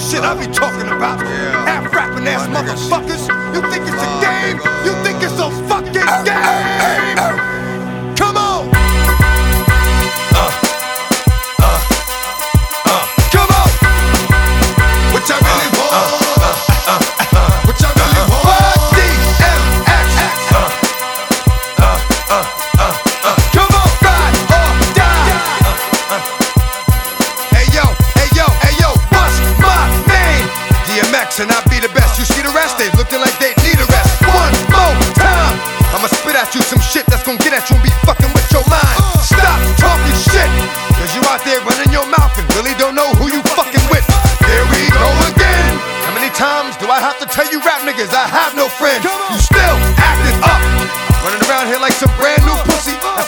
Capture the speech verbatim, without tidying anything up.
shit I be talking about. Yeah. Half rapping ass My niggas. motherfuckers. You think it's a Oh, game? nigga. You think it's a fucking game? Come on! Uh, uh, uh, come on! What y'all really want? What y'all really want? D M X. Come on, ride or die. Hey yo, hey yo, hey yo, what's my name? D M X and I be the best. You see the rest, they looking like they need a rest. One more time, I'ma spit at you some shit that's gonna get at you and be fucking with your mind. Stop talking shit, cause you out there running your mouth and really don't know who you fucking with. Here we go again. How many times do I have to tell you rap niggas I have no friends? You still acting up, running around here like some brand